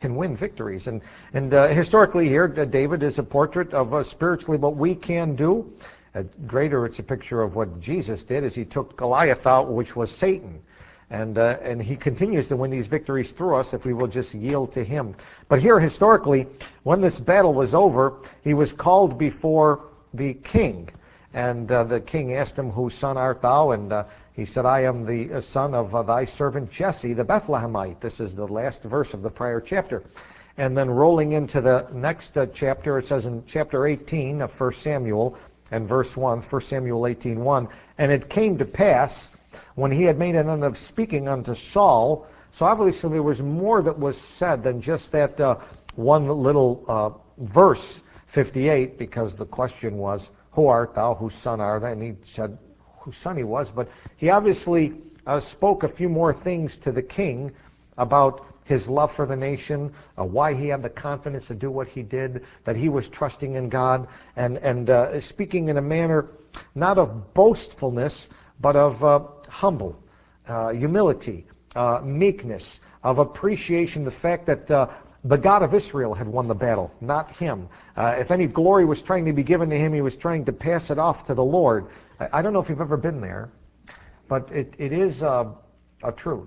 can win victories. And historically here, David is a portrait of spiritually what we can do. Greater, it's a picture of what Jesus did as he took Goliath out, which was Satan. And he continues to win these victories through us if we will just yield to him. But here, historically, when this battle was over, he was called before the king. And the king asked him, "Whose son art thou?" And he said, "I am the son of thy servant Jesse, the Bethlehemite." This is the last verse of the prior chapter. And then rolling into the next chapter, it says in chapter 18 of 1 Samuel and verse 1, 1 Samuel 18:1, "And it came to pass, when he had made an end of speaking unto Saul," so obviously there was more that was said than just that one little verse, 58, because the question was, "Who art thou? Whose son art thou?" And he said whose son he was. But he obviously spoke a few more things to the king about his love for the nation, why he had the confidence to do what he did, that he was trusting in God, and speaking in a manner not of boastfulness, but of humble humility, meekness, of appreciation, the fact that the God of Israel had won the battle, not him. If any glory was trying to be given to him, he was trying to pass it off to the Lord. I don't know if you've ever been there, but it is a truth.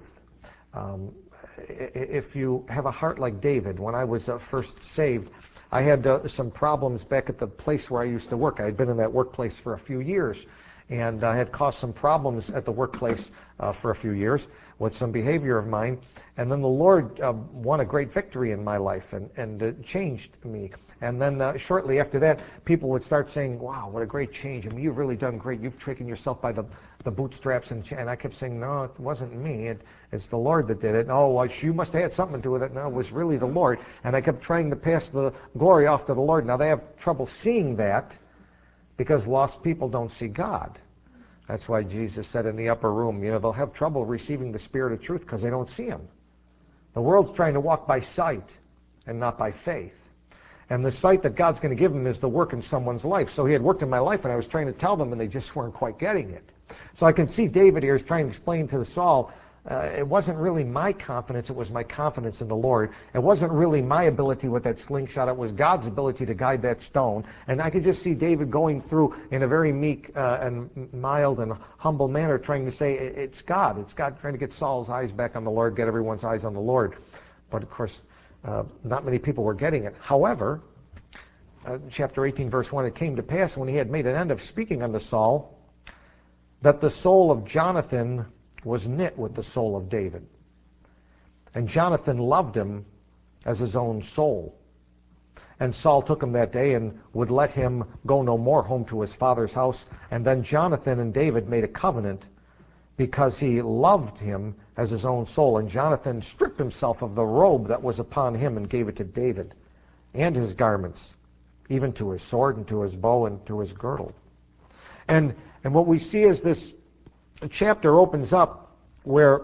If you have a heart like David, when I was first saved, I had some problems back at the place where I used to work. I had been in that workplace for a few years, and I had caused some problems at the workplace for a few years with some behavior of mine. And then the Lord won a great victory in my life and changed me. And then shortly after that, people would start saying, "Wow, what a great change. I mean, you've really done great. You've taken yourself by the bootstraps." And I kept saying, "No, it wasn't me. It's the Lord that did it." "Oh, well, you must have had something to do with it." "No, it was really the Lord." And I kept trying to pass the glory off to the Lord. Now, they have trouble seeing that because lost people don't see God. That's why Jesus said in the upper room, they'll have trouble receiving the Spirit of truth because they don't see him. The world's trying to walk by sight and not by faith. And the sight that God's going to give them is the work in someone's life. So he had worked in my life, and I was trying to tell them, and they just weren't quite getting it. So I can see David here is trying to explain to Saul, it wasn't really my confidence, it was my confidence in the Lord. It wasn't really my ability with that slingshot, it was God's ability to guide that stone. And I could just see David going through in a very meek and mild and humble manner, trying to say, it's God trying to get Saul's eyes back on the Lord, get everyone's eyes on the Lord. But of course, not many people were getting it. However, chapter 18, verse 1, "It came to pass when he had made an end of speaking unto Saul, that the soul of Jonathan was knit with the soul of David. And Jonathan loved him as his own soul. And Saul took him that day and would let him go no more home to his father's house. And then Jonathan and David made a covenant because he loved him as his own soul. And Jonathan stripped himself of the robe that was upon him and gave it to David, and his garments, even to his sword and to his bow and to his girdle." And what we see is this chapter opens up where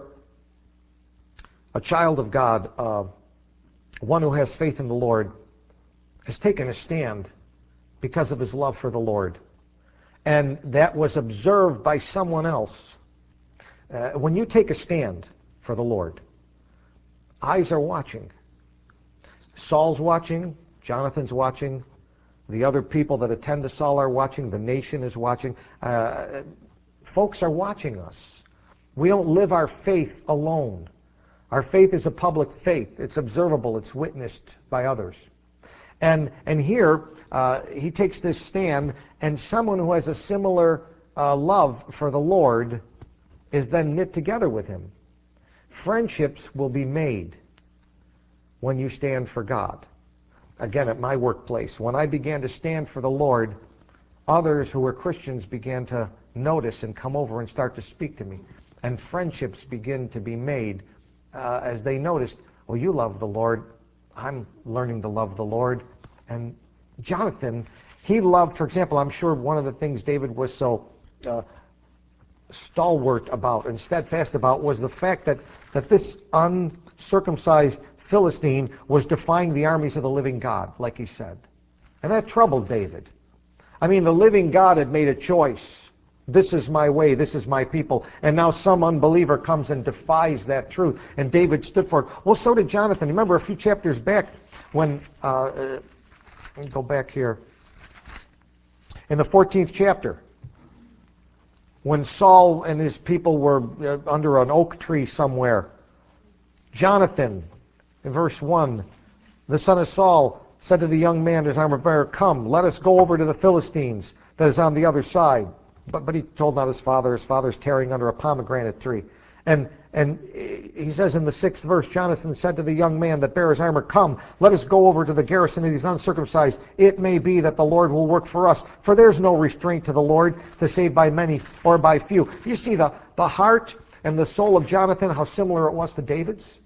a child of God, one who has faith in the Lord, has taken a stand because of his love for the Lord. And that was observed by someone else. When you take a stand for the Lord, eyes are watching. Saul's watching, Jonathan's watching, the other people that attend to Saul are watching, the nation is watching. Folks are watching us. We don't live our faith alone. Our faith is a public faith. It's observable. It's witnessed by others. And here, he takes this stand, and someone who has a similar love for the Lord is then knit together with him. Friendships will be made when you stand for God. Again, at my workplace, when I began to stand for the Lord, others who were Christians began to notice and come over and start to speak to me. And friendships begin to be made as they noticed, "Well, you love the Lord. I'm learning to love the Lord." And Jonathan, he loved, for example, I'm sure one of the things David was so stalwart about and steadfast about was the fact that this uncircumcised Philistine was defying the armies of the living God, like he said. And that troubled David. I mean, the living God had made a choice This is my way, this is my people. And now some unbeliever comes and defies that truth. And David stood for it. Well, so did Jonathan. Remember a few chapters back when, let me go back here, in the 14th chapter, when Saul and his people were under an oak tree somewhere, Jonathan, in verse 1, the son of Saul, said to the young man, his armor bearer, "Come, let us go over to the Philistines that is on the other side." But he told not his father's tearing under a pomegranate tree. And he says in the 6th verse, Jonathan said to the young man that bare his armor, "Come, let us go over to the garrison of these uncircumcised. It may be that the Lord will work for us. For there's no restraint to the Lord to save by many or by few." You see the heart and the soul of Jonathan, how similar it was to David's?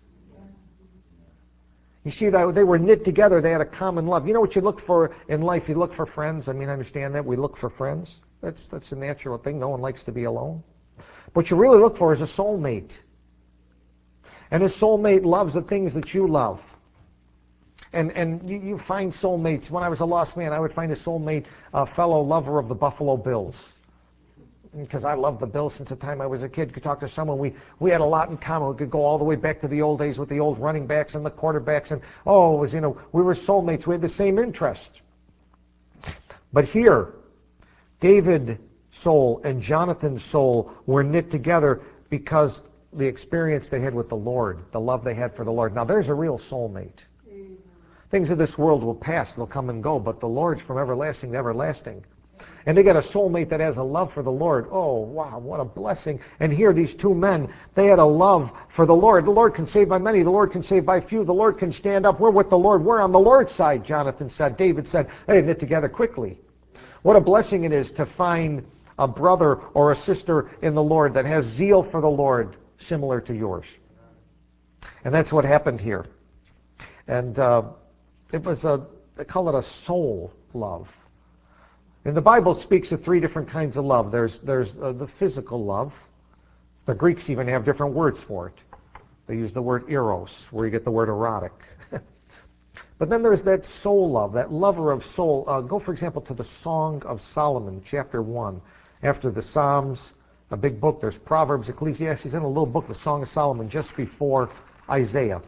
You see that they were knit together. They had a common love. You know what you look for in life? You look for friends. I mean, I understand that. We look for friends. That's a natural thing. No one likes to be alone. What you really look for is a soulmate. And a soulmate loves the things that you love. And you find soulmates. When I was a lost man, I would find a soulmate, a fellow lover of the Buffalo Bills. Because I loved the Bills since the time I was a kid. Could talk to someone. We had a lot in common. We could go all the way back to the old days with the old running backs and the quarterbacks. And, it was, we were soulmates. We had the same interest. But here, David's soul and Jonathan's soul were knit together because the experience they had with the Lord, the love they had for the Lord. Now, there's a real soulmate. Things of this world will pass. They'll come and go. But the Lord's from everlasting to everlasting. And they get a soulmate that has a love for the Lord. Oh, wow, what a blessing. And here, these two men, they had a love for the Lord. The Lord can save by many. The Lord can save by few. The Lord can stand up. We're with the Lord. We're on the Lord's side, Jonathan said. David said, "Hey, knit together quickly." What a blessing it is to find a brother or a sister in the Lord that has zeal for the Lord similar to yours. And that's what happened here. And it was they call it a soul love. And the Bible speaks of 3 different kinds of love. There's the physical love. The Greeks even have different words for it. They use the word eros, where you get the word erotic. But then there's that soul love, that lover of soul. Go, for example, to the Song of Solomon, chapter 1. After the Psalms, a big book, there's Proverbs, Ecclesiastes, and a little book, the Song of Solomon, just before Isaiah.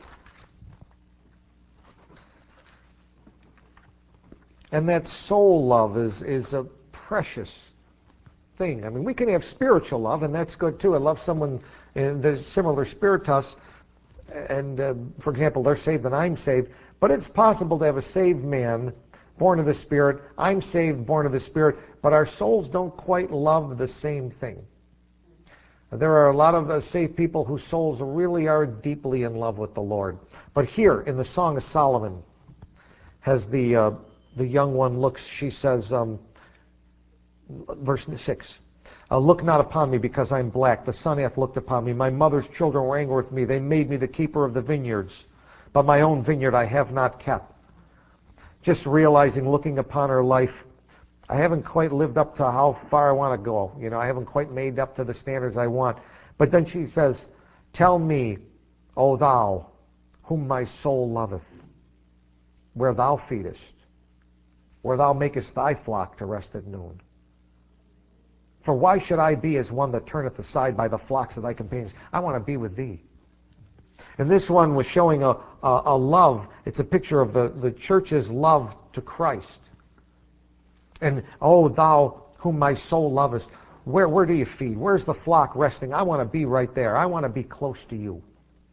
And that soul love is a precious thing. I mean, we can have spiritual love, and that's good too. I love someone in the similar spirit to us, and for example, they're saved and I'm saved. But it's possible to have a saved man, born of the Spirit. I'm saved, born of the Spirit, but our souls don't quite love the same thing. There are a lot of saved people whose souls really are deeply in love with the Lord. But here, in the Song of Solomon, as the young one looks, she says, verse 6, "Look not upon me because I'm black. The sun hath looked upon me. My mother's children were angry with me. They made me the keeper of the vineyards. But my own vineyard I have not kept." Just realizing, looking upon her life, I haven't quite lived up to how far I want to go. I haven't quite made up to the standards I want. But then she says, "Tell me, O thou, whom my soul loveth, where thou feedest, where thou makest thy flock to rest at noon. For why should I be as one that turneth aside by the flocks of thy companions? I want to be with thee." And this one was showing a love. It's a picture of the church's love to Christ. And, "Oh, thou whom my soul lovest, where do you feed? Where's the flock resting? I want to be right there. I want to be close to you."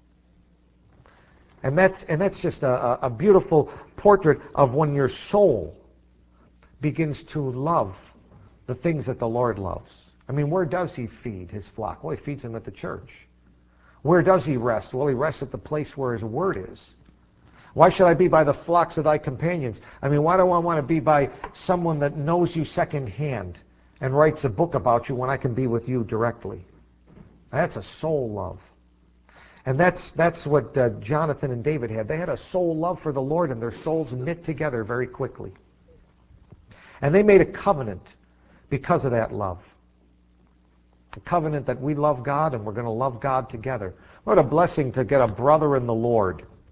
And that's just a beautiful portrait of when your soul begins to love the things that the Lord loves. I mean, where does he feed his flock? Well, he feeds them at the church. Where does he rest? Well, he rests at the place where his word is. Why should I be by the flocks of thy companions? I mean, why do I want to be by someone that knows you secondhand and writes a book about you when I can be with you directly? That's a soul love. And that's what Jonathan and David had. They had a soul love for the Lord, and their souls knit together very quickly. And they made a covenant because of that love. A covenant that we love God and we're going to love God together. What a blessing to get a brother in the Lord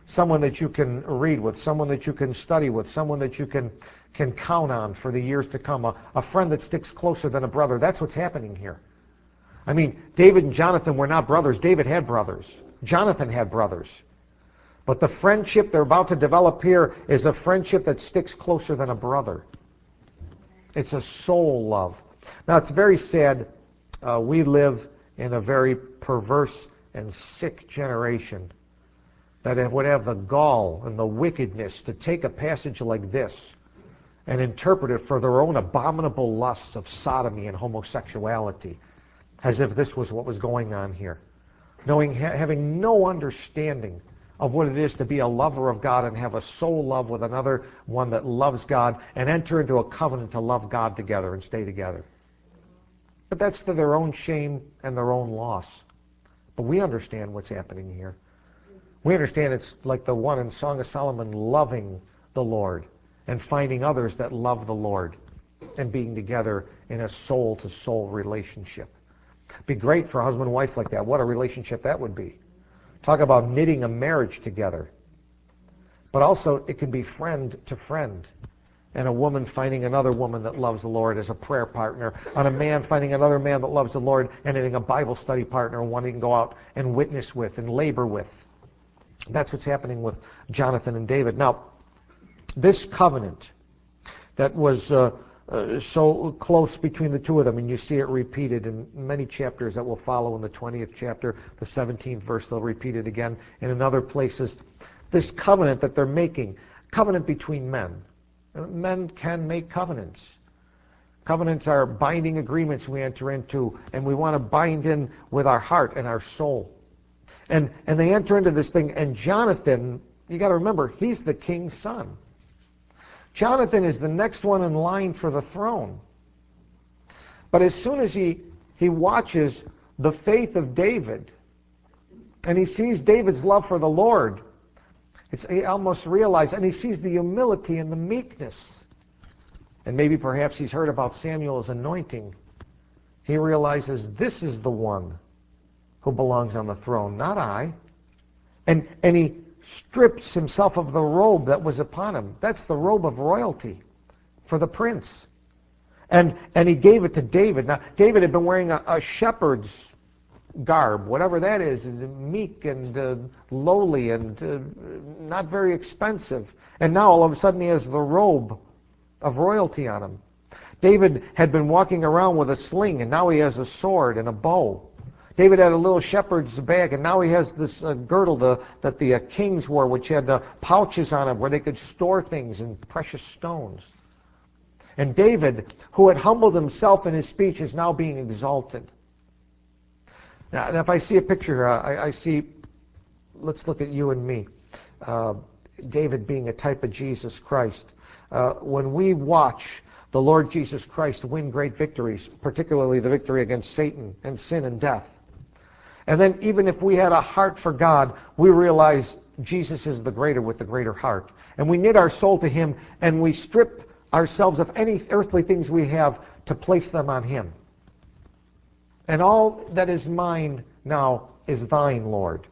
someone that you can read with, someone that you can study with, someone that you can count on for the years to come, a friend that sticks closer than a brother. That's what's happening here. I mean, David and Jonathan were not brothers. David had brothers. Jonathan had brothers. But the friendship they're about to develop here is a friendship that sticks closer than a brother. It's a soul love. Now, it's very sad. We live in a very perverse and sick generation that would have the gall and the wickedness to take a passage like this and interpret it for their own abominable lusts of sodomy and homosexuality, as if this was what was going on here. Having no understanding of what it is to be a lover of God and have a soul love with another one that loves God and enter into a covenant to love God together and stay together. But that's to their own shame and their own loss. But we understand what's happening here. We understand it's like the one in Song of Solomon, loving the Lord and finding others that love the Lord and being together in a soul-to-soul relationship. It'd be great for a husband and wife like that. What a relationship that would be. Talk about knitting a marriage together. But also, it can be friend to friend. And a woman finding another woman that loves the Lord as a prayer partner. And a man finding another man that loves the Lord and having a Bible study partner and one he can go out and witness with and labor with. That's what's happening with Jonathan and David. Now, this covenant that was so close between the two of them, and you see it repeated in many chapters that will follow. In the 20th chapter, the 17th verse, they'll repeat it again, and in other places. This covenant that they're making, covenant between men. Men can make covenants. Covenants are binding agreements we enter into, and we want to bind in with our heart and our soul. And they enter into this thing, and Jonathan, you got to remember, he's the king's son. Jonathan is the next one in line for the throne. But as soon as he watches the faith of David, and he sees David's love for the Lord, he almost realizes, and he sees the humility and the meekness, and maybe perhaps he's heard about Samuel's anointing, he realizes this is the one who belongs on the throne, not I. And he strips himself of the robe that was upon him. That's the robe of royalty for the prince. And he gave it to David. Now, David had been wearing a shepherd's garb, whatever that is, meek and lowly and not very expensive. And now all of a sudden he has the robe of royalty on him. David had been walking around with a sling, and now he has a sword and a bow. David had a little shepherd's bag, and now he has this girdle that the kings wore, which had pouches on it where they could store things and precious stones. And David, who had humbled himself in his speech, is now being exalted. Now, if I see a picture here, I see, let's look at you and me. David being a type of Jesus Christ. When we watch the Lord Jesus Christ win great victories, particularly the victory against Satan and sin and death, and then even if we had a heart for God, we realize Jesus is the greater with the greater heart. And we knit our soul to Him, and we strip ourselves of any earthly things we have to place them on Him. And all that is mine now is thine, Lord.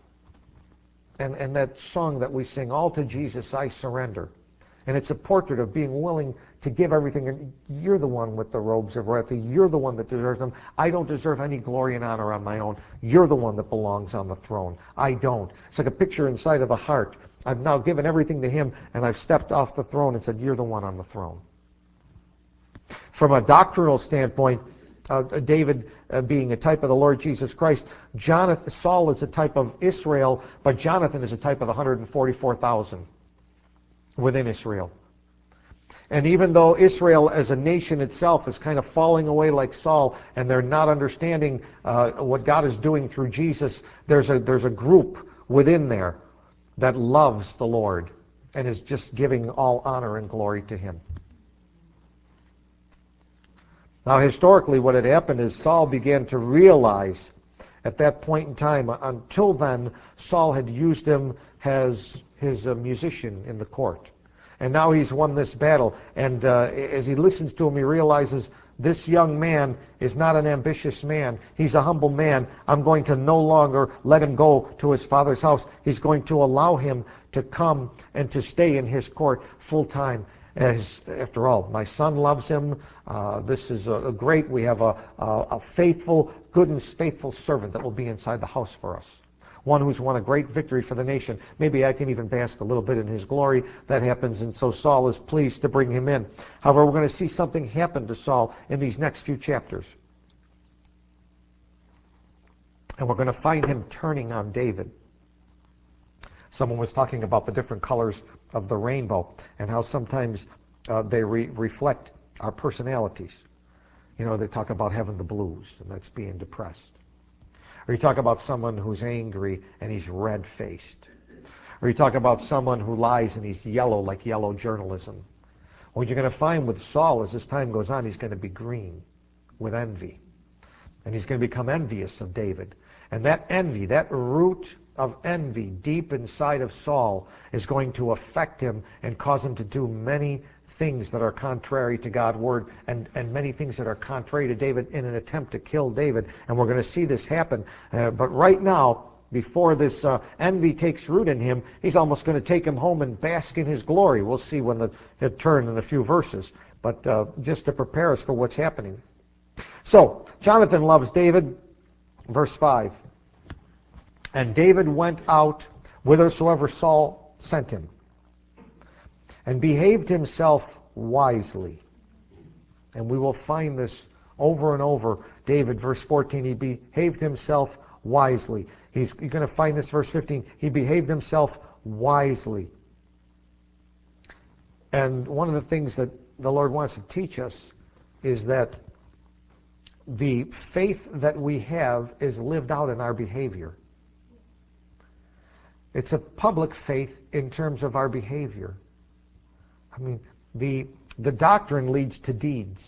And that song that we sing, all to Jesus I surrender. And it's a portrait of being willing to give everything. And you're the one with the robes of royalty. You're the one that deserves them. I don't deserve any glory and honor on my own. You're the one that belongs on the throne. I don't. It's like a picture inside of a heart. I've now given everything to Him, and I've stepped off the throne and said, you're the one on the throne. From a doctrinal standpoint, David being a type of the Lord Jesus Christ, Saul is a type of Israel, but Jonathan is a type of the 144,000 within Israel. And even though Israel as a nation itself is kind of falling away like Saul, and they're not understanding what God is doing through Jesus, there's a group within there that loves the Lord and is just giving all honor and glory to Him. Now, historically, what had happened is Saul began to realize at that point in time, until then, Saul had used him as his musician in the court. And now he's won this battle. And as he listens to him, he realizes this young man is not an ambitious man. He's a humble man. I'm going to no longer let him go to his father's house. He's going to allow him to come and to stay in his court full time. After all, my son loves him. This is a great, we have a faithful, good and faithful servant that will be inside the house for us. One who's won a great victory for the nation. Maybe I can even bask a little bit in his glory. That happens, and so Saul is pleased to bring him in. However, we're going to see something happen to Saul in these next few chapters. And we're going to find him turning on David. Someone was talking about the different colors of the rainbow and how sometimes they reflect our personalities. You know, they talk about having the blues, and that's being depressed. Or you talk about someone who's angry and he's red-faced. Or you talk about someone who lies and he's yellow, like yellow journalism. What you're going to find with Saul as this time goes on, he's going to be green with envy. And he's going to become envious of David. And that envy, that root of envy deep inside of Saul is going to affect him and cause him to do many things that are contrary to God's word and many things that are contrary to David in an attempt to kill David. And we're going to see this happen. But right now, before this envy takes root in him, he's almost going to take him home and bask in his glory. We'll see when it turns in a few verses. But just to prepare us for what's happening. So, Jonathan loves David. Verse 5. And David went out whithersoever Saul sent him, and behaved himself wisely. And we will find this over and over. David, verse 14, he behaved himself wisely. You're going to find this, verse 15, he behaved himself wisely. And one of the things that the Lord wants to teach us is that the faith that we have is lived out in our behavior. It's a public faith in terms of our behavior. I mean, the doctrine leads to deeds.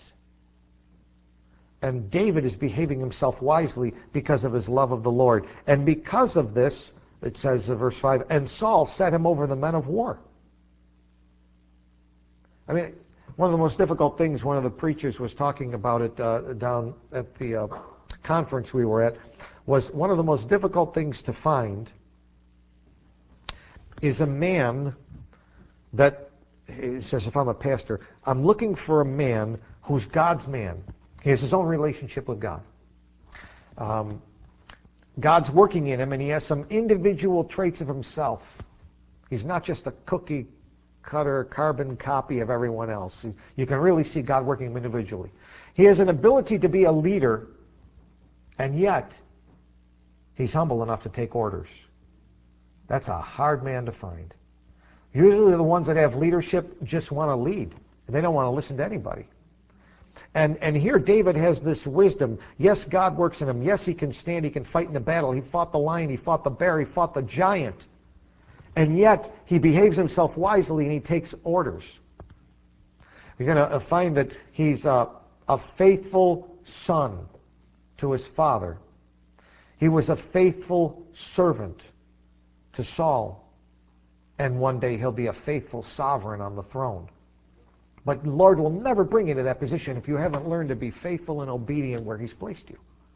And David is behaving himself wisely because of his love of the Lord. And because of this, it says in verse 5, and Saul set him over the men of war. I mean, one of the most difficult things, one of the preachers was talking about it down at the conference we were at, was one of the most difficult things to find is a man that, he says, if I'm a pastor, I'm looking for a man who's God's man. He has his own relationship with God. God's working in him, and he has some individual traits of himself. He's not just a cookie cutter, carbon copy of everyone else. You can really see God working him individually. He has an ability to be a leader, and yet he's humble enough to take orders. That's a hard man to find. Usually the ones that have leadership just want to lead. They don't want to listen to anybody. And here David has this wisdom. Yes, God works in him. Yes, he can stand. He can fight in the battle. He fought the lion. He fought the bear. He fought the giant. And yet he behaves himself wisely and he takes orders. You're going to find that he's a faithful son to his father. He was a faithful servant to Saul. And one day he'll be a faithful sovereign on the throne. But the Lord will never bring you to that position if you haven't learned to be faithful and obedient where he's placed you.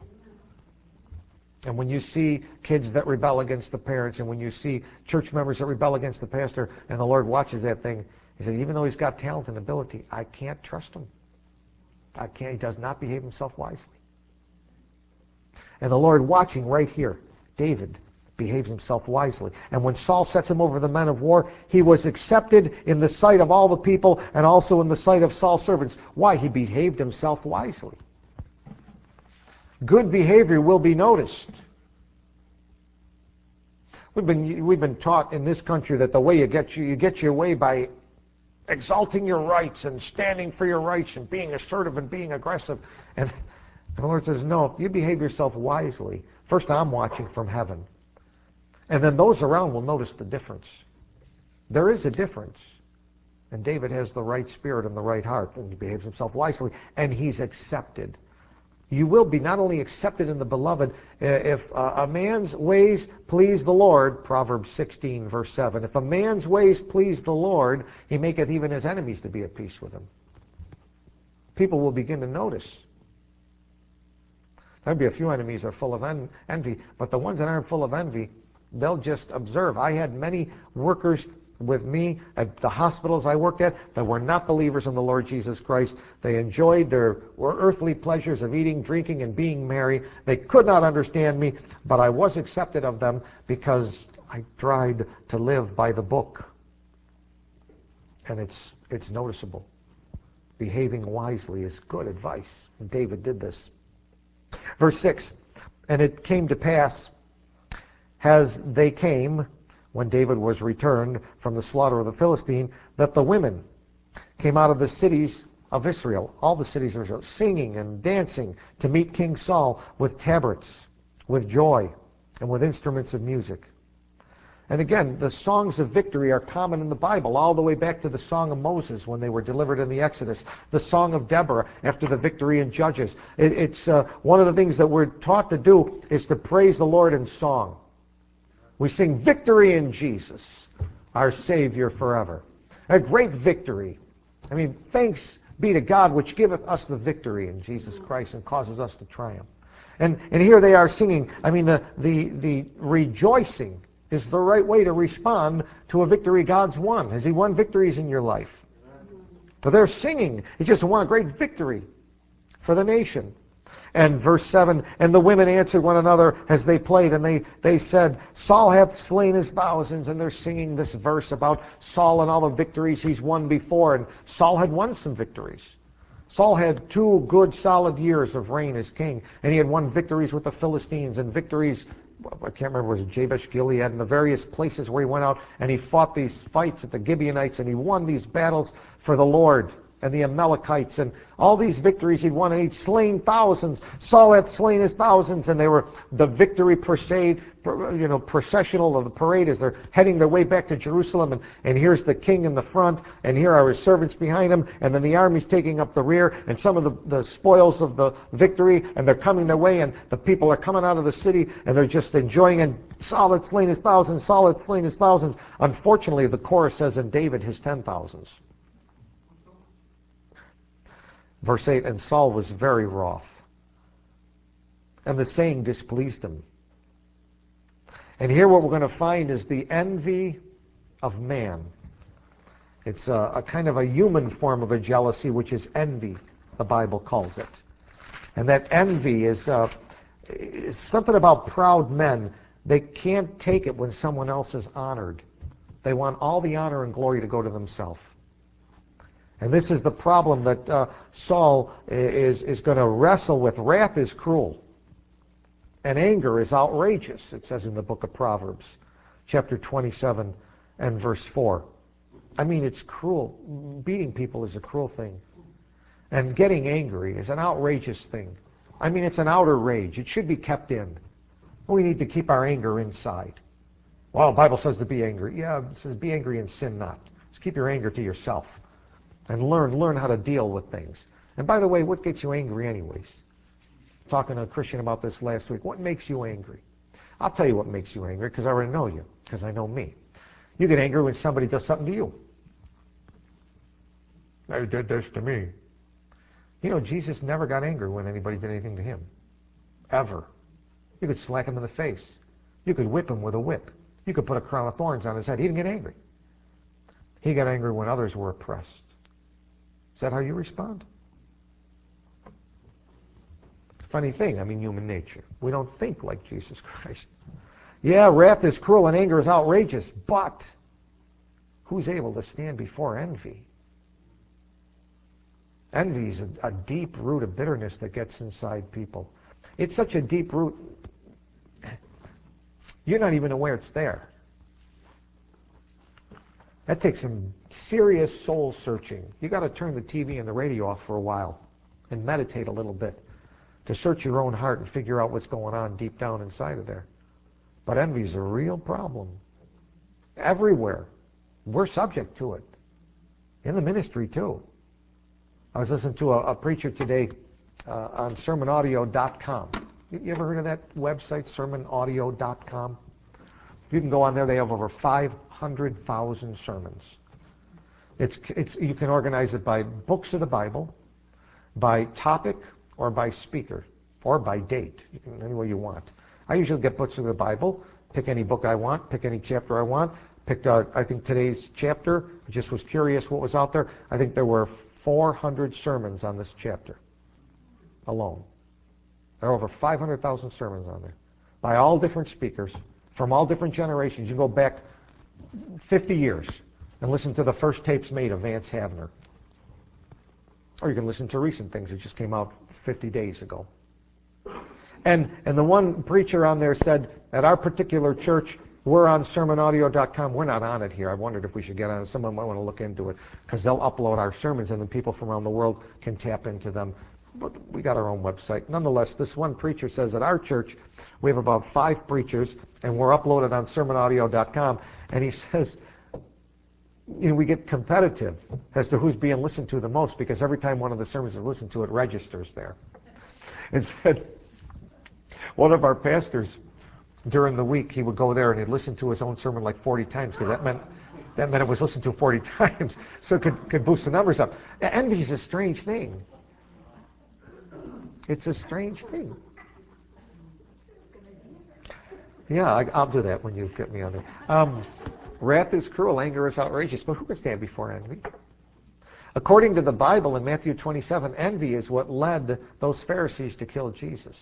And when you see kids that rebel against the parents, and when you see church members that rebel against the pastor, and the Lord watches that thing, he says, even though he's got talent and ability, I can't trust him. I can't. He does not behave himself wisely. And the Lord watching right here, David behaves himself wisely. And when Saul sets him over the men of war, he was accepted in the sight of all the people and also in the sight of Saul's servants. Why? He behaved himself wisely. Good behavior will be noticed. We've been taught in this country that the way you get your way by exalting your rights and standing for your rights and being assertive and being aggressive. And the Lord says, no, if you behave yourself wisely, first I'm watching from heaven. And then those around will notice the difference. There is a difference. And David has the right spirit and the right heart, and he behaves himself wisely, and he's accepted. You will be not only accepted in the beloved, if a man's ways please the Lord, Proverbs 16, verse 7, if a man's ways please the Lord, he maketh even his enemies to be at peace with him. people will begin to notice. There'll be a few enemies that are full of envy, but the ones that aren't full of envy, they'll just observe. I had many workers with me at the hospitals I worked at that were not believers in the Lord Jesus Christ. They enjoyed their earthly pleasures of eating, drinking, and being merry. They could not understand me, but I was accepted of them because I tried to live by the book. And it's noticeable. Behaving wisely is good advice. And David did this. Verse 6, and it came to pass, as they came, when David was returned from the slaughter of the Philistine, that the women came out of the cities of Israel, all the cities of Israel, singing and dancing to meet King Saul with tabrets, with joy, and with instruments of music. And again, the songs of victory are common in the Bible, all the way back to the Song of Moses when they were delivered in the Exodus, the Song of Deborah after the victory in Judges. It's one of the things that we're taught to do is to praise the Lord in song. We sing victory in Jesus, our Savior forever. A great victory. I mean, thanks be to God which giveth us the victory in Jesus Christ and causes us to triumph. And here they are singing. I mean, the rejoicing is the right way to respond to a victory God's won. Has He won victories in your life? So they're singing. He just won a great victory for the nation. And verse 7, and the women answered one another as they played, and they said, Saul hath slain his thousands. And they're singing this verse about Saul and all the victories he's won before. And Saul had won some victories. Saul had 2 good solid years of reign as king, and he had won victories with the Philistines and victories, I can't remember, was it Jabesh Gilead, and the various places where he went out, and he fought these fights at the Gibeonites, and he won these battles for the Lord and the Amalekites, and all these victories he'd won, and he'd slain thousands. Saul had slain his thousands, and they were the victory processional of the parade as they're heading their way back to Jerusalem, and here's the king in the front, and here are his servants behind him, and then the army's taking up the rear, and some of the spoils of the victory, and they're coming their way, and the people are coming out of the city, and they're just enjoying, and Saul had slain his thousands, Saul had slain his thousands. Unfortunately, the chorus says, and David his 10,000s. Verse 8, and Saul was very wroth, and the saying displeased him. And here what we're going to find is the envy of man. It's a kind of a human form of a jealousy, which is envy, the Bible calls it. And that envy is something about proud men. They can't take it when someone else is honored. They want all the honor and glory to go to themselves. And this is the problem that Saul is going to wrestle with. Wrath is cruel, and anger is outrageous, it says in the book of Proverbs, chapter 27 and verse 4. I mean, it's cruel. Beating people is a cruel thing. And getting angry is an outrageous thing. I mean, it's an outer rage. It should be kept in. We need to keep our anger inside. Well, the Bible says to be angry. Yeah, it says be angry and sin not. Just keep your anger to yourself. And learn how to deal with things. And by the way, what gets you angry anyways? Talking to a Christian about this last week. What makes you angry? I'll tell you what makes you angry, because I already know you, because I know me. You get angry when somebody does something to you. They did this to me. You know, Jesus never got angry when anybody did anything to him. Ever. You could slack him in the face. You could whip him with a whip. You could put a crown of thorns on his head. He didn't get angry. He got angry when others were oppressed. Is that how you respond? Funny thing, I mean, human nature. We don't think like Jesus Christ. Yeah, wrath is cruel and anger is outrageous, but who's able to stand before envy? Envy is a deep root of bitterness that gets inside people. It's such a deep root, you're not even aware it's there. That takes some serious soul searching. You got to turn the TV and the radio off for a while and meditate a little bit to search your own heart and figure out what's going on deep down inside of there. But envy is a real problem. Everywhere. We're subject to it. In the ministry too. I was listening to a preacher today on sermonaudio.com. You ever heard of that website, sermonaudio.com? You can go on there. They have over 500,000 sermons. You can organize it by books of the Bible. by topic or by speaker or by date, any way you want. I usually get books of the Bible, pick any book I want, pick any chapter I want. Picked, I think, today's chapter. I just was curious what was out there. I think there were 400 sermons on this chapter alone. There are over 500,000 sermons on there by all different speakers from all different generations. You can go back 50 years and listen to the first tapes made of Vance Havner. Or you can listen to recent things that just came out 50 days ago. And the one preacher on there said, at our particular church, we're on sermonaudio.com. We're not on it here. I wondered if we should get on it. Someone might want to look into it because they'll upload our sermons and then people from around the world can tap into them. But we got our own website. Nonetheless, this one preacher says at our church we have about 5 preachers and we're uploaded on sermonaudio.com. And he says, we get competitive as to who's being listened to the most because every time one of the sermons is listened to, it registers there. And said, one of our pastors, during the week, he would go there and he'd listen to his own sermon like 40 times because that meant it was listened to 40 times, so it could boost the numbers up. Envy is a strange thing. It's a strange thing. Yeah, I'll do that when you get me on there. Wrath is cruel, anger is outrageous, but who can stand before envy? According to the Bible in Matthew 27, envy is what led those Pharisees to kill Jesus.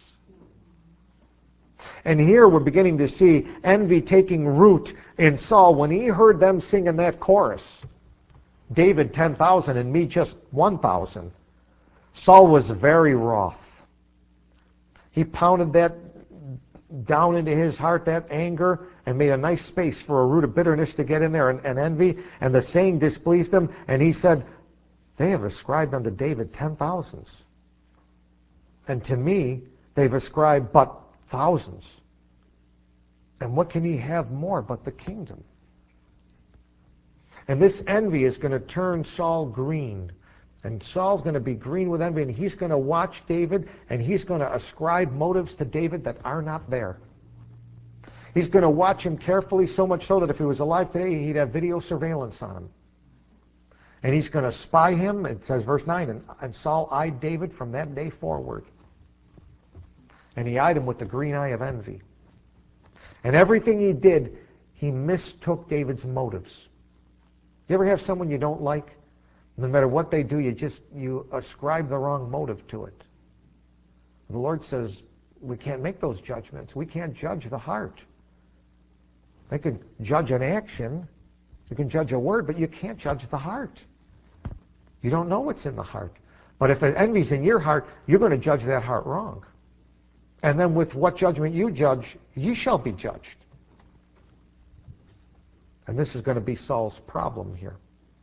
And here we're beginning to see envy taking root in Saul when he heard them sing in that chorus. David 10,000 and me just 1,000. Saul was very wroth. He pounded that down into his heart, that anger, and made a nice space for a root of bitterness to get in there and envy. And the saying displeased him. And he said, they have ascribed unto David 10,000s. And to me, they've ascribed but thousands. And what can he have more but the kingdom? And this envy is going to turn Saul green. And Saul's going to be green with envy, and he's going to watch David, and he's going to ascribe motives to David that are not there. He's going to watch him carefully, so much so that if he was alive today, he'd have video surveillance on him. And he's going to spy him. It says, verse 9, and Saul eyed David from that day forward. And he eyed him with the green eye of envy. And everything he did, he mistook David's motives. You ever have someone you don't like? No matter what they do, you ascribe the wrong motive to it. The Lord says we can't make those judgments. We can't judge the heart. They can judge an action. You can judge a word, but you can't judge the heart. You don't know what's in the heart. But if envy's in your heart, you're going to judge that heart wrong. And then with what judgment you judge, ye shall be judged. And this is going to be Saul's problem here.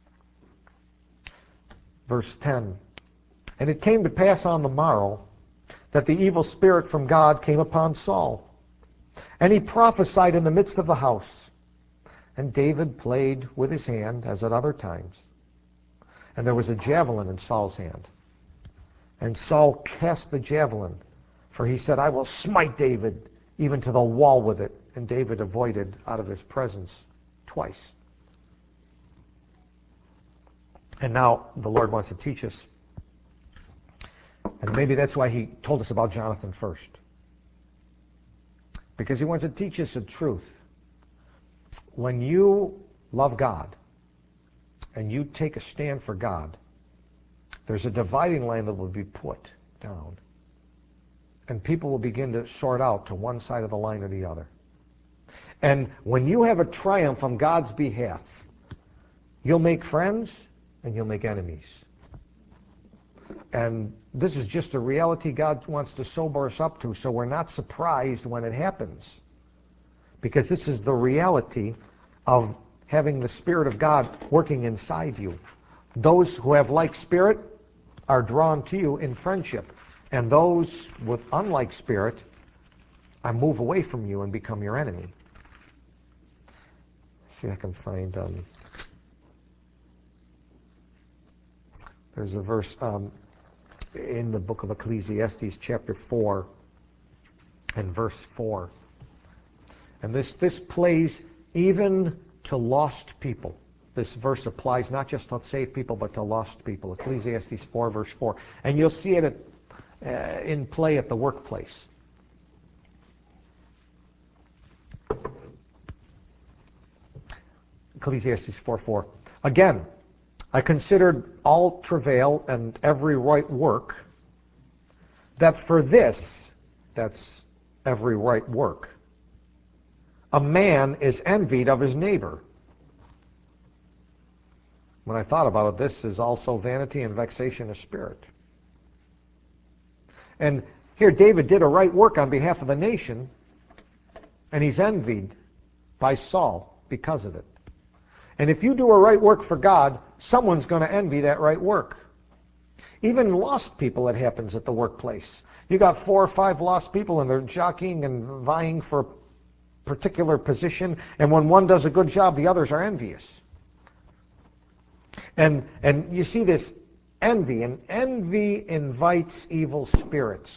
Verse 10. And it came to pass on the morrow that the evil spirit from God came upon Saul. And he prophesied in the midst of the house. And David played with his hand as at other times. And there was a javelin in Saul's hand. And Saul cast the javelin, for he said, I will smite David even to the wall with it. And David avoided out of his presence twice. And now the Lord wants to teach us. And maybe that's why he told us about Jonathan first. Because he wants to teach us the truth. When you love God and you take a stand for God, there's a dividing line that will be put down. And people will begin to sort out to one side of the line or the other. And when you have a triumph on God's behalf, you'll make friends and you'll make enemies. And this is just a reality God wants to sober us up to, so we're not surprised when it happens. Because this is the reality of having the Spirit of God working inside you. Those who have like spirit are drawn to you in friendship. And those with unlike spirit I move away from you and become your enemy. See if I can find... there's a verse in the book of Ecclesiastes, chapter 4, and verse 4. And this plays even to lost people. this verse applies not just to saved people, but to lost people. Ecclesiastes 4, verse 4. And you'll see it in play at the workplace. Ecclesiastes 4:4. Again, I considered all travail and every right work, that for this, that's every right work, a man is envied of his neighbor. When I thought about it, this is also vanity and vexation of spirit. And here David did a right work on behalf of the nation, and he's envied by Saul because of it. And if you do a right work for God, someone's going to envy that right work. Even lost people, it happens at the workplace. You got 4 or 5 lost people, and they're jockeying and vying for a particular position, and when one does a good job, the others are envious. And you see this envy, and envy invites evil spirits.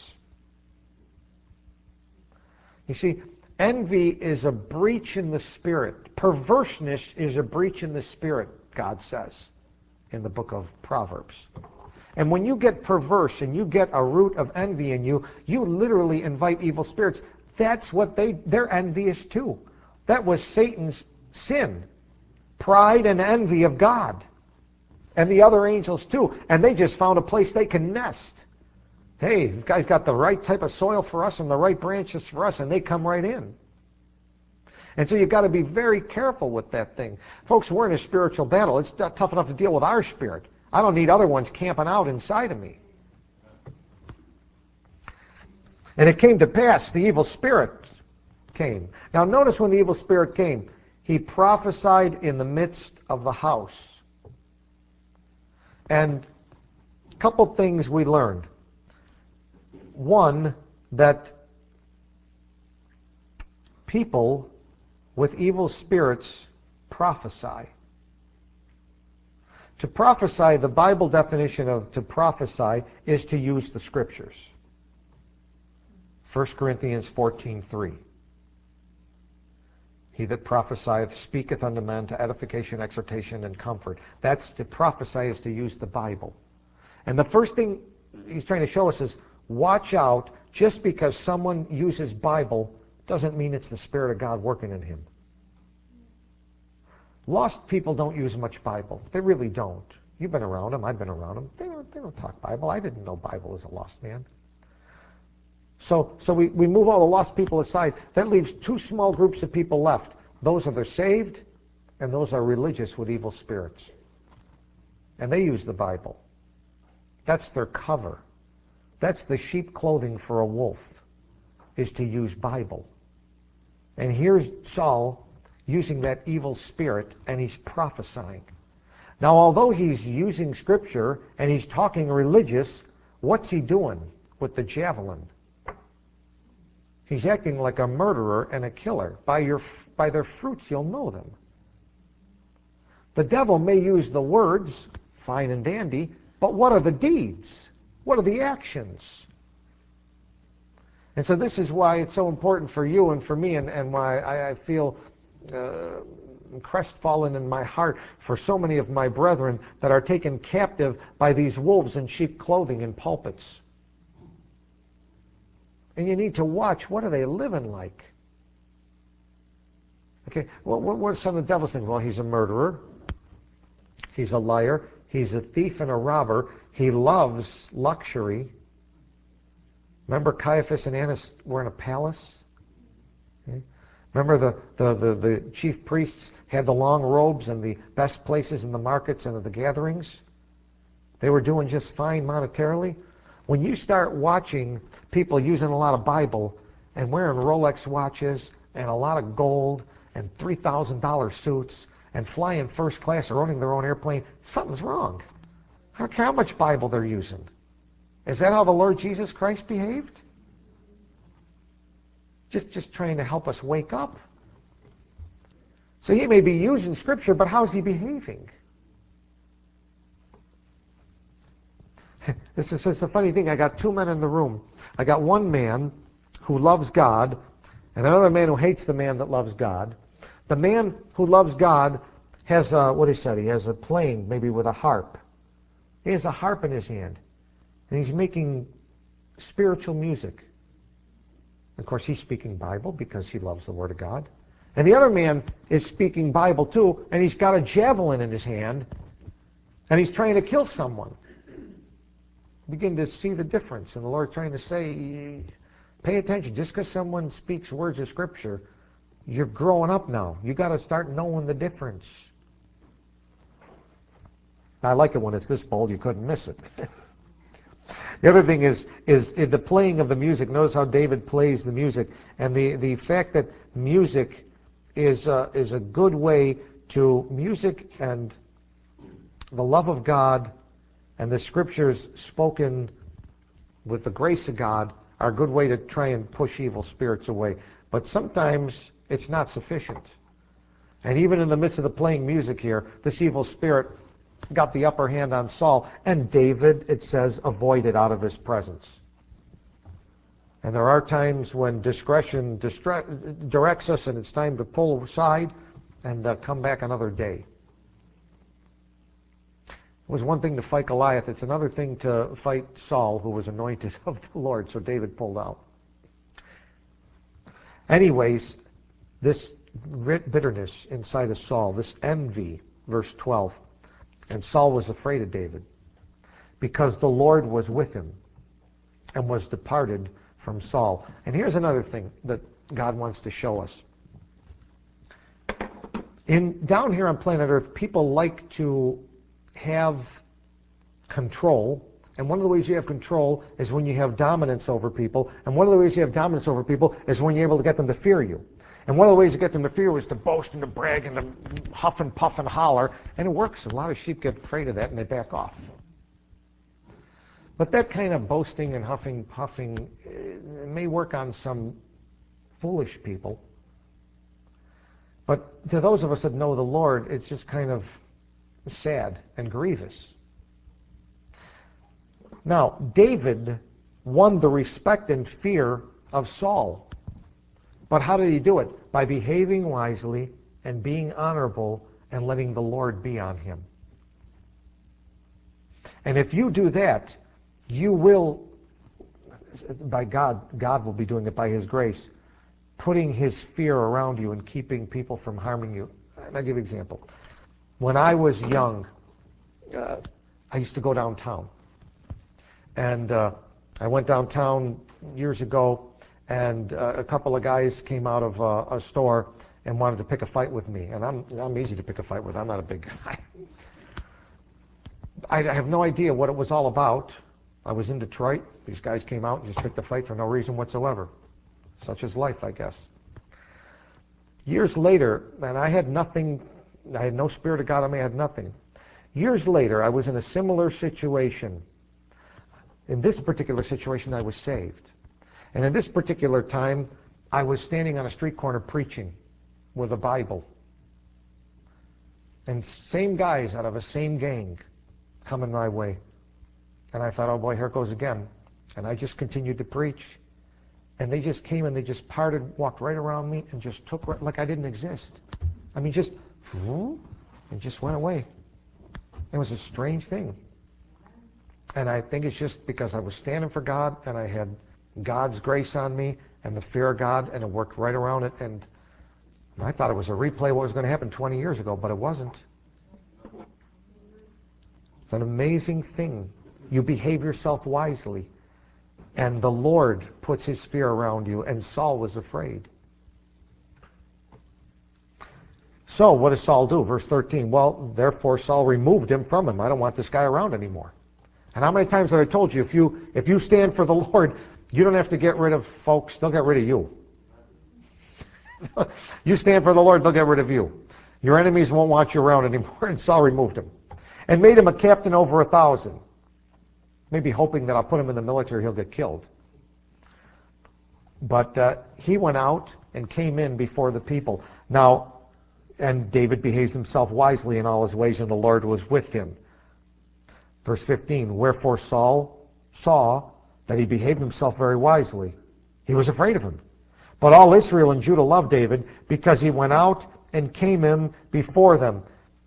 You see, envy is a breach in the spirit. Perverseness is a breach in the spirit, God says in the book of Proverbs. And when you get perverse and you get a root of envy in you, you literally invite evil spirits. That's what they're envious too. That was Satan's sin. Pride and envy of God. And the other angels too. And they just found a place they can nest. Hey, this guy's got the right type of soil for us and the right branches for us, and they come right in. And so you've got to be very careful with that thing. Folks, we're in a spiritual battle. It's not tough enough to deal with our spirit. I don't need other ones camping out inside of me. And it came to pass, the evil spirit came. Now notice when the evil spirit came, he prophesied in the midst of the house. And a couple things we learned. One, that people with evil spirits prophesy. To prophesy, the Bible definition of to prophesy is to use the Scriptures. 1 Corinthians 14:3. He that prophesieth speaketh unto men to edification, exhortation, and comfort. That's to prophesy, is to use the Bible. And the first thing he's trying to show us is, watch out, just because someone uses Bible doesn't mean it's the Spirit of God working in him. Lost people don't use much Bible. They really don't. You've been around them. I've been around them. They don't talk Bible. I didn't know Bible as a lost man. So we move all the lost people aside. That leaves 2 small groups of people left. Those are the saved, and those are religious with evil spirits. And they use the Bible. That's their cover. That's the sheep clothing for a wolf, is to use Bible. And here's Saul using that evil spirit, and he's prophesying. Now, although he's using Scripture and he's talking religious, what's he doing with the javelin? He's acting like a murderer and a killer. By their fruits you'll know them. The devil may use the words, fine and dandy, but what are the deeds? What are the actions? And so this is why it's so important for you and for me, and why I feel crestfallen in my heart for so many of my brethren that are taken captive by these wolves in sheep clothing in pulpits. And you need to watch, what are they living like? Okay, what are some of the devil's things? Well, he's a murderer. He's a liar. He's a thief and a robber. He loves luxury. Remember Caiaphas and Annas were in a palace? Okay. Remember the chief priests had the long robes and the best places in the markets and at the gatherings? They were doing just fine monetarily. When you start watching people using a lot of Bible and wearing Rolex watches and a lot of gold and $3,000 suits and flying first class or owning their own airplane, something's wrong. I don't care how much Bible they're using. Is that how the Lord Jesus Christ behaved? Just trying to help us wake up. So he may be using Scripture, but how's he behaving? It's a funny thing. I got 2 men in the room. I got one man who loves God and another man who hates the man that loves God. The man who loves God has what he said, he has a playing maybe with a harp. He has a harp in his hand, and he's making spiritual music. Of course, he's speaking Bible because he loves the Word of God. And the other man is speaking Bible too, and he's got a javelin in his hand, and he's trying to kill someone. Begin to see the difference, and the Lord's trying to say, pay attention. Just because someone speaks words of Scripture, you're growing up now. You got to start knowing the difference. I like it when it's this bold. You couldn't miss it. The other thing is the playing of the music. Notice how David plays the music, and the fact that music is a good way to music and the love of God and the Scriptures spoken with the grace of God are a good way to try and push evil spirits away. But sometimes it's not sufficient. And even in the midst of the playing music here, this evil spirit got the upper hand on Saul, and David, it says, avoided out of his presence. And there are times when discretion directs us, and it's time to pull aside and come back another day. It was one thing to fight Goliath. It's another thing to fight Saul, who was anointed of the Lord. So David pulled out. Anyways, this bitterness inside of Saul, this envy, verse 12, and Saul was afraid of David because the Lord was with him and was departed from Saul. And here's another thing that God wants to show us. Down here on planet Earth, people like to have control, and one of the ways you have control is when you have dominance over people, and one of the ways you have dominance over people is when you're able to get them to fear you. And one of the ways to get them to fear is to boast and to brag and to huff and puff and holler, and it works. A lot of sheep get afraid of that and they back off. But that kind of boasting and huffing, puffing may work on some foolish people. But to those of us that know the Lord, it's just kind of sad and grievous. Now, David won the respect and fear of Saul. But how did he do it? By behaving wisely and being honorable and letting the Lord be on him. And if you do that, you will, by God will be doing it by His grace, putting His fear around you and keeping people from harming you. And I'll give you an example. When I was young, I used to go downtown. And I went downtown years ago, and a couple of guys came out of a store and wanted to pick a fight with me. And I'm easy to pick a fight with. I'm not a big guy. I have no idea what it was all about. I was in Detroit. These guys came out and just picked a fight for no reason whatsoever. Such is life, I guess. Years later, and I had nothing, I had no Spirit of God on me, I had nothing. Years later, I was in a similar situation. In this particular situation, I was saved. And in this particular time, I was standing on a street corner preaching with a Bible. And same guys out of a same gang coming my way. And I thought, oh boy, here it goes again. And I just continued to preach. And they just came and they just parted, walked right around me, and just took like I didn't exist. I mean, just, and just went away. It was a strange thing. And I think it's just because I was standing for God, and I had God's grace on me, and the fear of God, and it worked right around it. And I thought it was a replay of what was going to happen 20 years ago, but it wasn't. It's an amazing thing. You behave yourself wisely, and the Lord puts His fear around you, and Saul was afraid. So what does Saul do? Verse 13, well, therefore Saul removed him from him. I don't want this guy around anymore. And how many times have I told you, if you stand for the Lord, you don't have to get rid of folks, they'll get rid of you. You stand for the Lord, they'll get rid of you. Your enemies won't want you around anymore. And Saul removed him. And made him a captain over 1,000. Maybe hoping that I'll put him in the military, he'll get killed. But he went out and came in before the people. Now, and David behaves himself wisely in all his ways, and the Lord was with him. Verse 15, wherefore Saul saw that he behaved himself very wisely. He was afraid of him. But all Israel and Judah loved David because he went out and came in before them.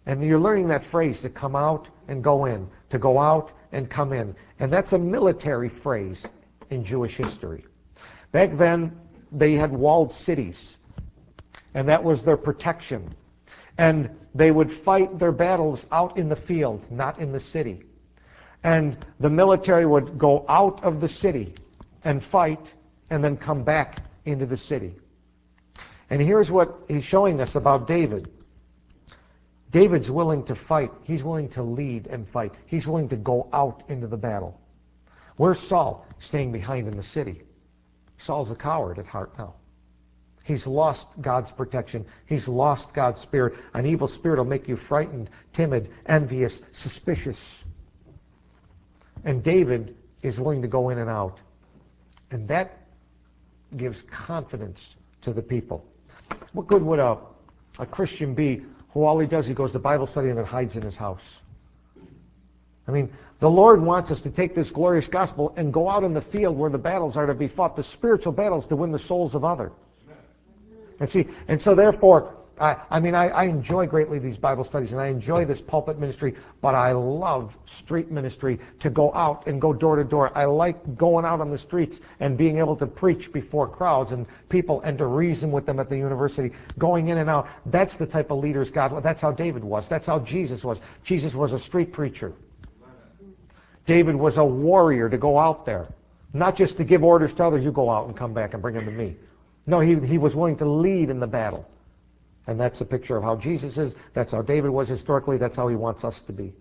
And you're learning that phrase, to come out and go in, to go out and come in. And that's a military phrase in Jewish history. Back then, they had walled cities, and that was their protection. And they would fight their battles out in the field, not in the city. And the military would go out of the city and fight and then come back into the city. And here's what he's showing us about David. David's willing to fight. He's willing to lead and fight. He's willing to go out into the battle. Where's Saul? Staying behind in the city. Saul's a coward at heart now. He's lost God's protection. He's lost God's spirit. An evil spirit will make you frightened, timid, envious, suspicious. And David is willing to go in and out. And that gives confidence to the people. What good would a Christian be who all he does, he goes to Bible study and then hides in his house? I mean, the Lord wants us to take this glorious gospel and go out in the field where the battles are to be fought, the spiritual battles to win the souls of others. And so therefore, I enjoy greatly these Bible studies, and I enjoy this pulpit ministry, but I love street ministry, to go out and go door to door. I like going out on the streets and being able to preach before crowds and people and to reason with them at the university, going in and out. That's the type of leaders God, that's how David was. That's how Jesus was. Jesus was a street preacher. David was a warrior to go out there, not just to give orders to others, you go out and come back and bring them to me. No, he was willing to lead in the battle. And that's a picture of how Jesus is. That's how David was historically. That's how he wants us to be.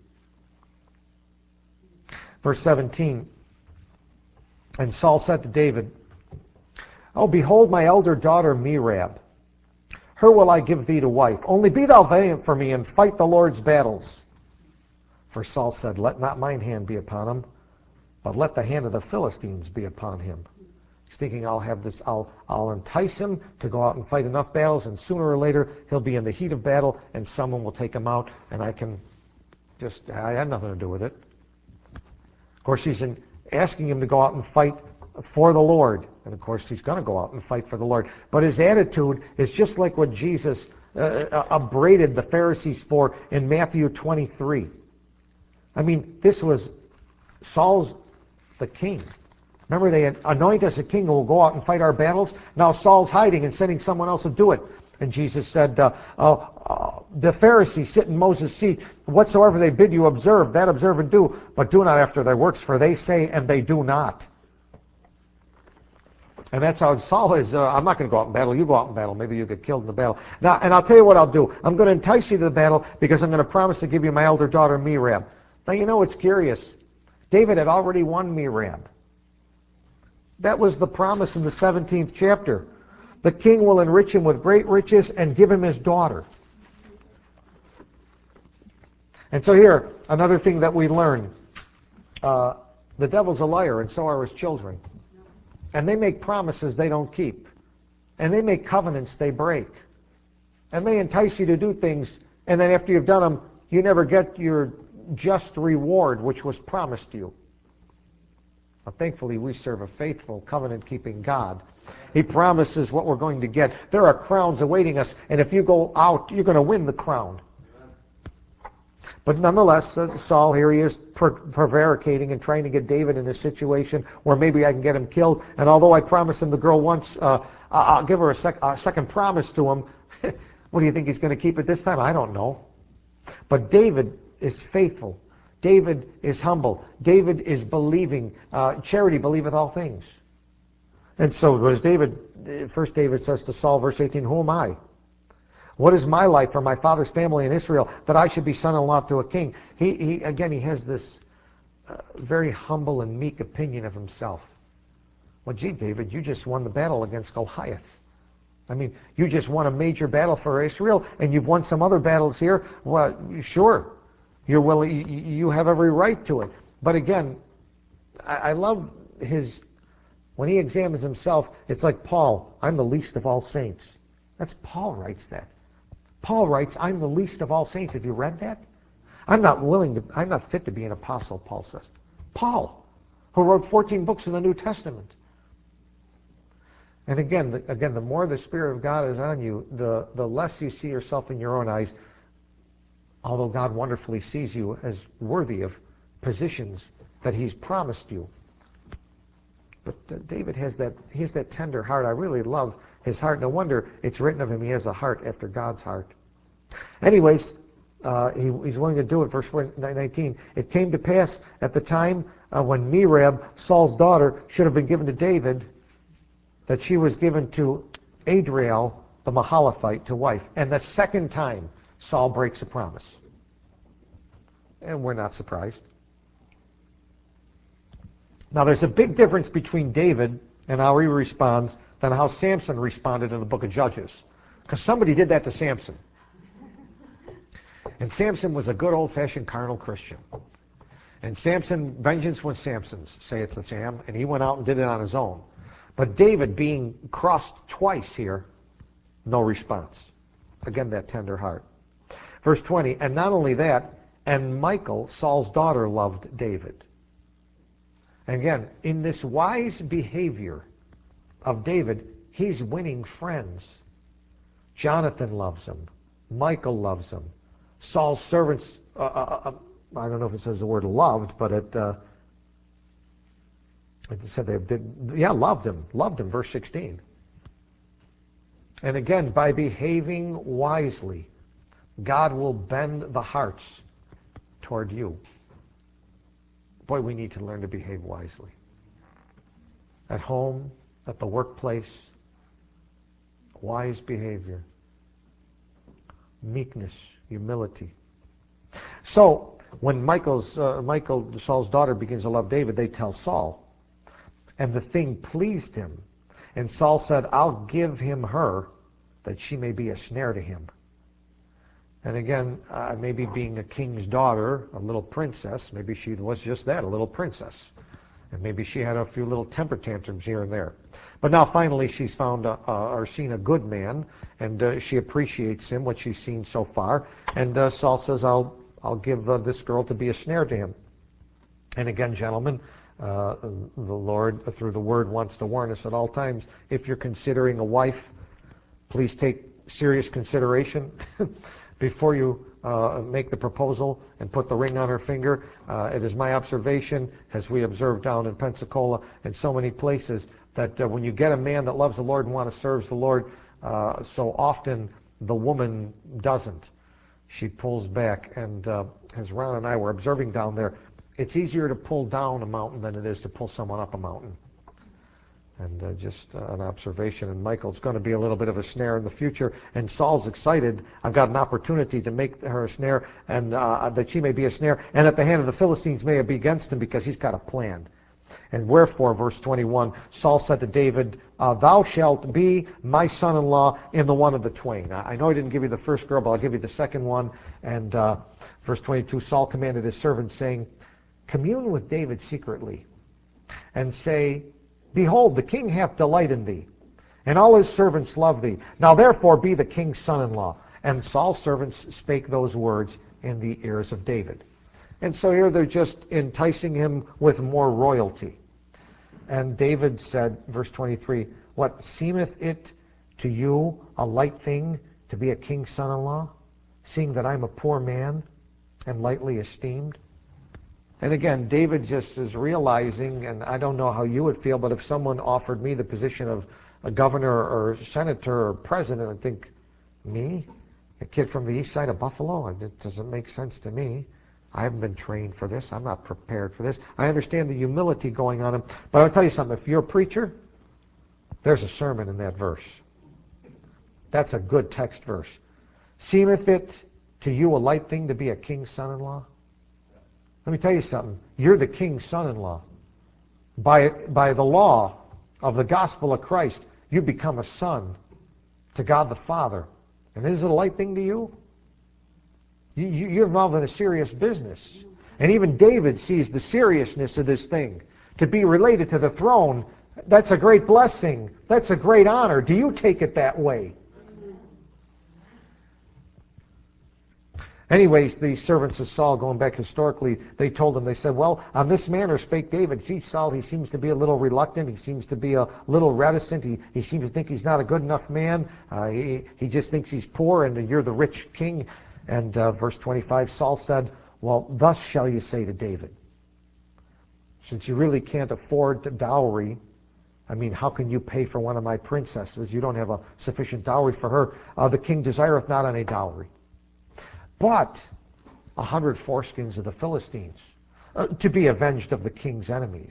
Verse 17. And Saul said to David, "Oh, behold my elder daughter Merab. Her will I give thee to wife. Only be thou valiant for me and fight the Lord's battles." For Saul said, "Let not mine hand be upon him, but let the hand of the Philistines be upon him." He's thinking, I'll entice him to go out and fight enough battles, and sooner or later he'll be in the heat of battle, and someone will take him out, and I had nothing to do with it. Of course, he's asking him to go out and fight for the Lord, and of course he's going to go out and fight for the Lord. But his attitude is just like what Jesus upbraided the Pharisees for in Matthew 23. I mean, this was Saul's the king. Remember, they anoint us a king who will go out and fight our battles. Now Saul's hiding and sending someone else to do it. And Jesus said, the Pharisees sit in Moses' seat. Whatsoever they bid you observe, that observe and do. But do not after their works, for they say and they do not. And that's how Saul is. I'm not going to go out in battle. You go out in battle. Maybe you get killed in the battle. Now, and I'll tell you what I'll do. I'm going to entice you to the battle because I'm going to promise to give you my elder daughter Merab. Now, you know, it's curious. David had already won Merab. That was the promise in the 17th chapter. The king will enrich him with great riches and give him his daughter. And so here, another thing that we learn. The devil's a liar, and so are his children. And they make promises they don't keep. And they make covenants they break. And they entice you to do things, and then after you've done them, you never get your just reward which was promised you. Now, thankfully, we serve a faithful, covenant-keeping God. He promises what we're going to get. There are crowns awaiting us, and if you go out, you're going to win the crown. But nonetheless, Saul, here he is prevaricating and trying to get David in a situation where maybe I can get him killed. And although I promised him the girl once, I'll give her a second promise to him. What do you think he's going to keep it this time? I don't know. But David is faithful. David is humble. David is believing. Charity believeth all things. And so what does first David says to Saul, verse 18, who am I? What is my life or my father's family in Israel that I should be son-in-law to a king? He has this very humble and meek opinion of himself. Well, gee, David, you just won the battle against Goliath. I mean, you just won a major battle for Israel, and you've won some other battles here. Well, sure, you're willing. You have every right to it. But again, I love when he examines himself. It's like Paul. I'm the least of all saints. That's Paul writes that. Paul writes, I'm the least of all saints. Have you read that? I'm not fit to be an apostle, Paul says. Paul, who wrote 14 books in the New Testament. And again, the more the Spirit of God is on you, the less you see yourself in your own eyes. although God wonderfully sees you as worthy of positions that he's promised you. But David has that tender heart. I really love his heart. No wonder it's written of him, he has a heart after God's heart. Anyways, he's willing to do it. Verse 19, it came to pass at the time when Merab, Saul's daughter, should have been given to David, that she was given to Adriel, the Mahalathite, to wife. And the second time, Saul breaks a promise. And we're not surprised. Now, there's a big difference between David and how he responds than how Samson responded in the book of Judges. Because somebody did that to Samson. And Samson was a good old-fashioned carnal Christian. And Samson, vengeance was Samson's, saith the Sam, and he went out and did it on his own. But David, being crossed twice here, no response. Again, that tender heart. Verse 20, and not only that, and Michal, Saul's daughter, loved David. And again, in this wise behavior of David, he's winning friends. Jonathan loves him. Michal loves him. Saul's servants, I don't know if it says the word loved, but it said they did, loved him, verse 16. And again, by behaving wisely, God will bend the hearts toward you. Boy, we need to learn to behave wisely. At home, at the workplace, wise behavior, meekness, humility. So, when Michal, Saul's daughter, begins to love David, they tell Saul. And the thing pleased him. And Saul said, I'll give him her, that she may be a snare to him. And again, maybe being a king's daughter, a little princess, maybe she was just that, a little princess. And maybe she had a few little temper tantrums here and there. But now finally she's found or seen a good man, and she appreciates him, what she's seen so far. And Saul says, I'll give this girl to be a snare to him. And again, gentlemen, the Lord, through the Word, wants to warn us at all times, if you're considering a wife, please take serious consideration before you make the proposal and put the ring on her finger. It is my observation, as we observe down in Pensacola and so many places, that when you get a man that loves the Lord and wants to serve the Lord, so often the woman doesn't. She pulls back. And as Ron and I were observing down there, it's easier to pull down a mountain than it is to pull someone up a mountain. And just an observation. And Michal's going to be a little bit of a snare in the future. And Saul's excited. I've got an opportunity to make her a snare, and that she may be a snare, and that the hand of the Philistines may be against him, because he's got a plan. And wherefore, verse 21, Saul said to David, thou shalt be my son-in-law in the one of the twain. I know I didn't give you the first girl, but I'll give you the second one. And verse 22, Saul commanded his servants, saying, commune with David secretly, and say, behold, the king hath delight in thee, and all his servants love thee. Now therefore be the king's son-in-law. And Saul's servants spake those words in the ears of David. And so here they're just enticing him with more royalty. And David said, verse 23, what, seemeth it to you a light thing to be a king's son-in-law, seeing that I'm a poor man and lightly esteemed? And again, David just is realizing, and I don't know how you would feel, but if someone offered me the position of a governor or senator or president, I'd think, me? A kid from the east side of Buffalo? It doesn't make sense to me. I haven't been trained for this. I'm not prepared for this. I understand the humility going on. But I'll tell you something. If you're a preacher, there's a sermon in that verse. That's a good text verse. Seemeth it to you a light thing to be a king's son-in-law? Let me tell you something. You're the king's son-in-law. By the law of the gospel of Christ, you become a son to God the Father. And is it a light thing to you? You're involved in a serious business. And even David sees the seriousness of this thing. To be related to the throne, that's a great blessing. That's a great honor. Do you take it that way? Anyways, the servants of Saul, going back historically, they told him, they said, well, on this manner spake David. See, Saul, he seems to be a little reluctant. He seems to be a little reticent. He seems to think he's not a good enough man. He just thinks he's poor, and you're the rich king. And verse 25, Saul said, well, thus shall you say to David, since you really can't afford the dowry, I mean, how can you pay for one of my princesses? You don't have a sufficient dowry for her. The king desireth not any dowry, but 100 foreskins of the Philistines, to be avenged of the king's enemies.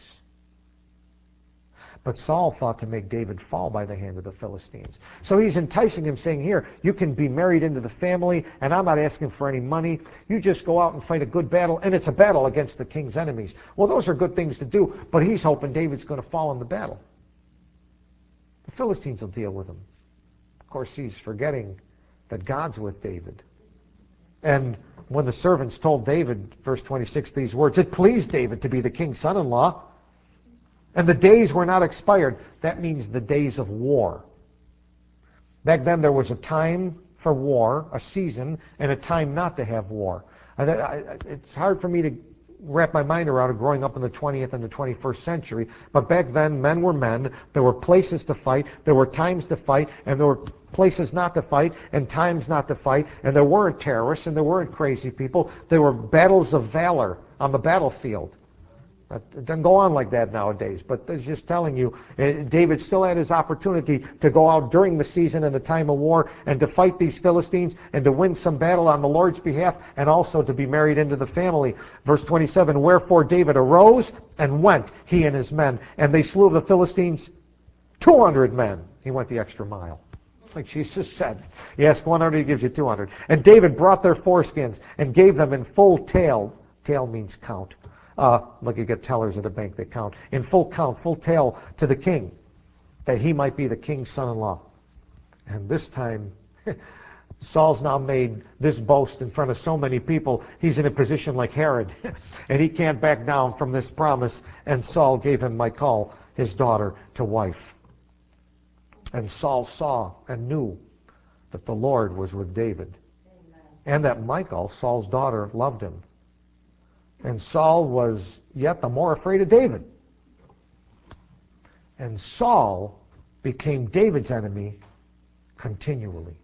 But Saul thought to make David fall by the hand of the Philistines. So he's enticing him, saying, here, you can be married into the family, and I'm not asking for any money. You just go out and fight a good battle, and it's a battle against the king's enemies. Well, those are good things to do, but he's hoping David's going to fall in the battle. The Philistines will deal with him. Of course, he's forgetting that God's with David. And when the servants told David, verse 26, these words, it pleased David to be the king's son-in-law, and the days were not expired. That means the days of war. Back then there was a time for war, a season, and a time not to have war. It's hard for me to wrap my mind around it growing up in the 20th and the 21st century, but back then men were men. There were places to fight, there were times to fight, and there were places not to fight and times not to fight, and there weren't terrorists and there weren't crazy people. There were battles of valor on the battlefield. It doesn't go on like that nowadays, but it's just telling you, David still had his opportunity to go out during the season and the time of war and to fight these Philistines and to win some battle on the Lord's behalf and also to be married into the family. Verse 27, wherefore David arose and went, he and his men, and they slew of the Philistines 200 men. He went the extra mile. Like Jesus said, you ask 100, he gives you 200. And David brought their foreskins and gave them in full tale. Tale means count. Like you get tellers at a bank, they count. In full count, full tale to the king, that he might be the king's son-in-law. And this time, Saul's now made this boast in front of so many people, he's in a position like Herod. And he can't back down from this promise. And Saul gave him Michal, his daughter, to wife. And Saul saw and knew that the Lord was with David. Amen. And that Michal, Saul's daughter, loved him. And Saul was yet the more afraid of David. And Saul became David's enemy continually.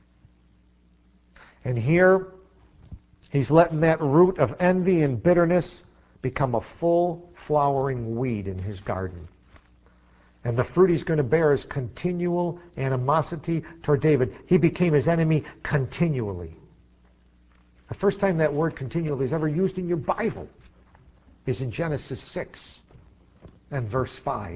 And here, he's letting that root of envy and bitterness become a full flowering weed in his garden. And the fruit he's going to bear is continual animosity toward David. He became his enemy continually. The first time that word continually is ever used in your Bible is in Genesis 6 and verse 5.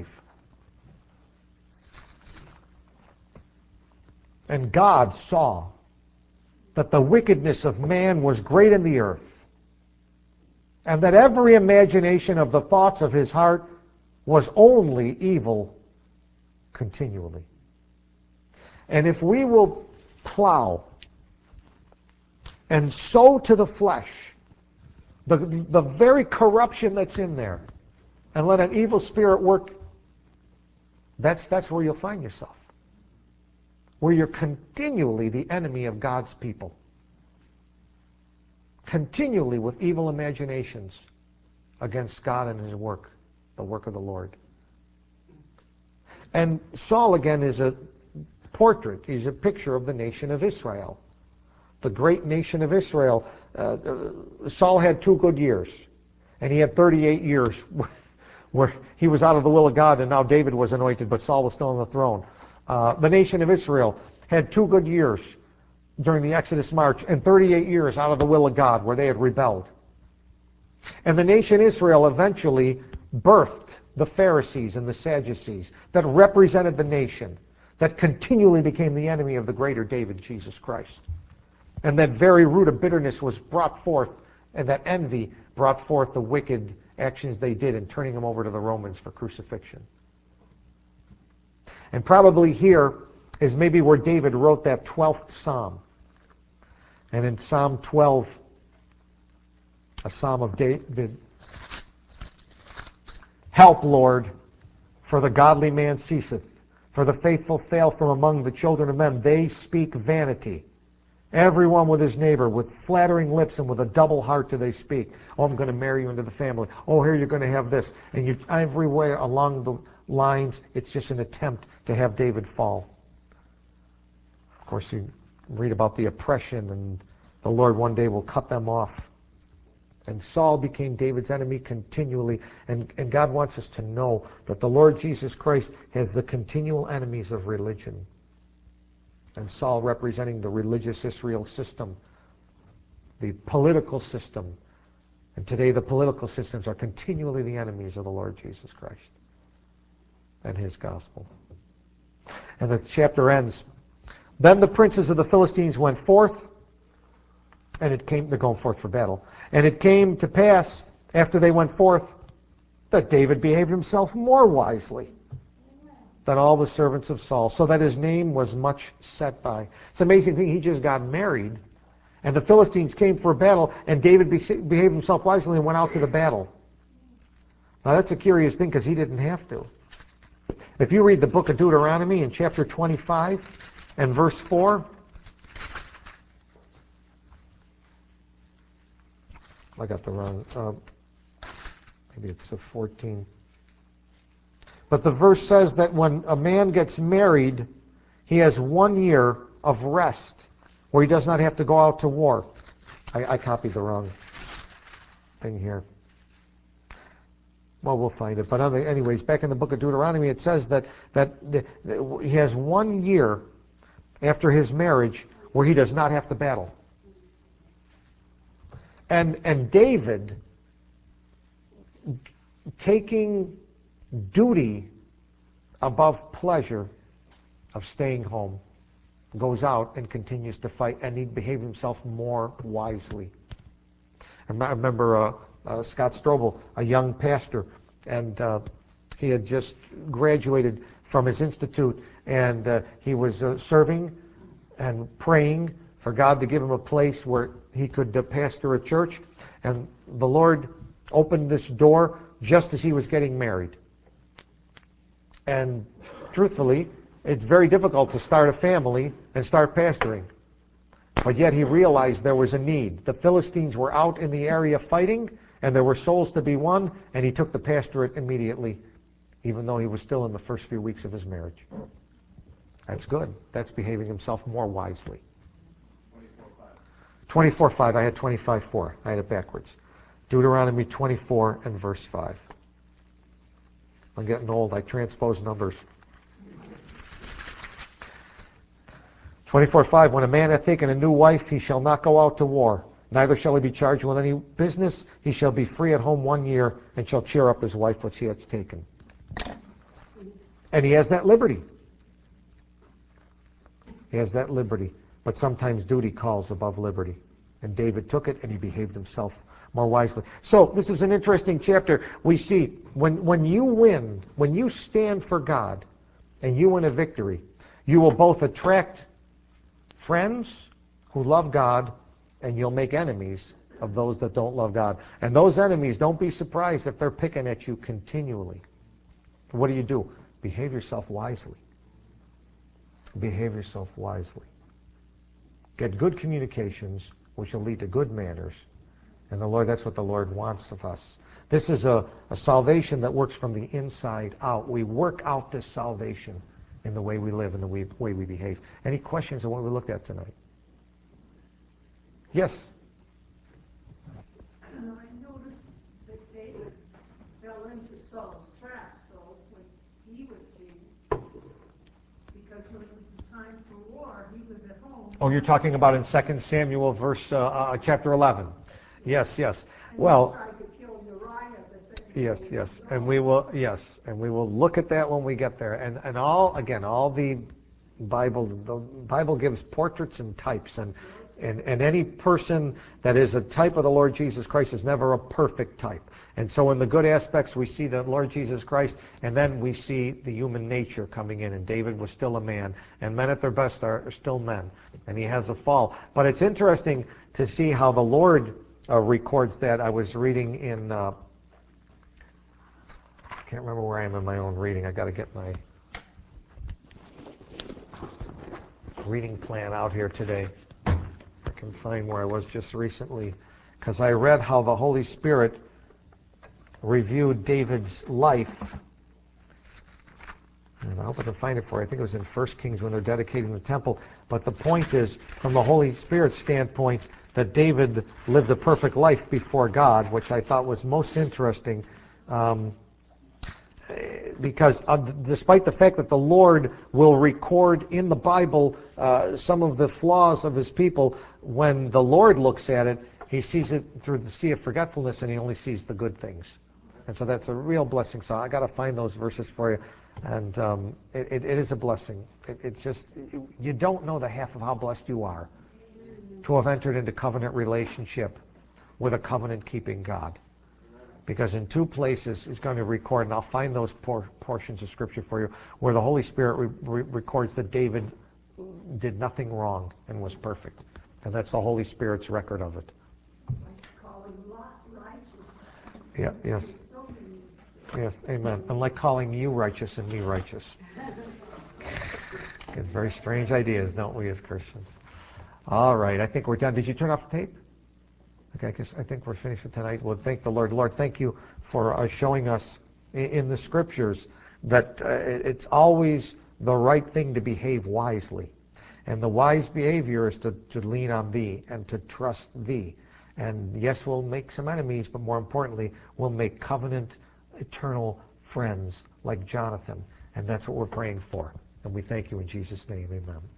And God saw that the wickedness of man was great in the earth, and that every imagination of the thoughts of his heart was only evil continually. And if we will plow and sow to the flesh the very corruption that's in there, and let an evil spirit work, that's where you'll find yourself. Where you're continually the enemy of God's people. Continually with evil imaginations against God and his work, the work of the Lord. And Saul, again, is a portrait. He's a picture of the nation of Israel. The great nation of Israel. Saul had 2 good years, and he had 38 years where he was out of the will of God, and now David was anointed, but Saul was still on the throne. The nation of Israel had 2 good years during the Exodus march, and 38 years out of the will of God, where they had rebelled. And the nation Israel eventually birthed the Pharisees and the Sadducees that represented the nation, that continually became the enemy of the greater David, Jesus Christ. And that very root of bitterness was brought forth, and that envy brought forth the wicked actions they did in turning them over to the Romans for crucifixion. And probably here is maybe where David wrote that 12th Psalm. And in Psalm 12, a Psalm of David, help, Lord, for the godly man ceaseth, for the faithful fail from among the children of men. They speak vanity. Everyone with his neighbor, with flattering lips and with a double heart do they speak. Oh, I'm going to marry you into the family. Oh, here you're going to have this. And everywhere along the lines, it's just an attempt to have David fall. Of course, you read about the oppression and the Lord one day will cut them off. And Saul became David's enemy continually. And God wants us to know that the Lord Jesus Christ has the continual enemies of religion. And Saul representing the religious Israel system, the political system. And today the political systems are continually the enemies of the Lord Jesus Christ and his gospel. And the chapter ends. Then the princes of the Philistines went forth, and they're going forth for battle. And it came to pass, after they went forth, that David behaved himself more wisely than all the servants of Saul, so that his name was much set by. It's an amazing thing. He just got married, and the Philistines came for battle, and David behaved himself wisely and went out to the battle. Now that's a curious thing, because he didn't have to. If you read the book of Deuteronomy in chapter 25 and verse 4, I got the wrong, maybe it's 14. But the verse says that when a man gets married, he has 1 year of rest where he does not have to go out to war. I copied the wrong thing here. Well, we'll find it. But anyways, back in the book of Deuteronomy, it says that he has 1 year after his marriage where he does not have to battle. And David, taking duty above pleasure of staying home, goes out and continues to fight, and he behaved himself more wisely. I remember Scott Strobel, a young pastor, and he had just graduated from his institute, and he was serving and praying for God to give him a place where he could pastor a church, and the Lord opened this door just as he was getting married. And truthfully, it's very difficult to start a family and start pastoring. But yet he realized there was a need. The Philistines were out in the area fighting, and there were souls to be won, and he took the pastorate immediately, even though he was still in the first few weeks of his marriage. That's good. That's behaving himself more wisely. 24:5. I had 25:4. I had it backwards. Deuteronomy 24 and verse 5. I'm getting old. I transpose numbers. 24:5. When a man hath taken a new wife, he shall not go out to war. Neither shall he be charged with any business. He shall be free at home 1 year, and shall cheer up his wife which he hath taken. And he has that liberty. He has that liberty. But sometimes duty calls above liberty. And David took it, and he behaved himself more wisely. So this is an interesting chapter. We see when you win, when you stand for God, and you win a victory, you will both attract friends who love God, and you'll make enemies of those that don't love God. And those enemies, don't be surprised if they're picking at you continually. What do? Behave yourself wisely. Behave yourself wisely. Get good communications, which will lead to good manners. And that's what the Lord wants of us. This is a salvation that works from the inside out. We work out this salvation in the way we live and the way we behave. Any questions on what we looked at tonight? Yes? I noticed that David fell into Saul's trap, though, when he was king, because when it was the time for war, he was at home. Oh, you're talking about in 2 Samuel, chapter 11. Yes. And well, he tried to kill Uriah the second yes, and we will look at that when we get there. And all the Bible gives portraits and types, and any person that is a type of the Lord Jesus Christ is never a perfect type. And so in the good aspects, we see the Lord Jesus Christ, and then we see the human nature coming in. And David was still a man, and men at their best are still men, and he has a fall. But it's interesting to see how the Lord records that. I was reading in, I can't remember where I am in my own reading. I got to get my reading plan out here today. I can find where I was just recently, because I read how the Holy Spirit reviewed David's life. And I hope I can find it for you. I think it was in 1 Kings when they're dedicating the temple. But the point is, from the Holy Spirit standpoint, that David lived a perfect life before God, which I thought was most interesting. Because despite the fact that the Lord will record in the Bible some of the flaws of his people, when the Lord looks at it, he sees it through the sea of forgetfulness, and he only sees the good things. And so that's a real blessing. So I got to find those verses for you. And it is a blessing. It's just, you don't know the half of how blessed you are to have entered into covenant relationship with a covenant-keeping God. Because in two places he's going to record, and I'll find those portions of Scripture for you, where the Holy Spirit records that David did nothing wrong and was perfect. And that's the Holy Spirit's record of it. Yeah, yes. Yes, amen. And like calling you righteous and me righteous. It's very strange ideas, don't we, as Christians? All right, I think we're done. Did you turn off the tape? Okay, I think we're finished for tonight. Well, thank the Lord. Lord, thank you for showing us in the Scriptures that it's always the right thing to behave wisely. And the wise behavior is to lean on Thee and to trust Thee. And yes, we'll make some enemies, but more importantly, we'll make covenant, eternal friends like Jonathan. And that's what we're praying for. And we thank you in Jesus' name. Amen.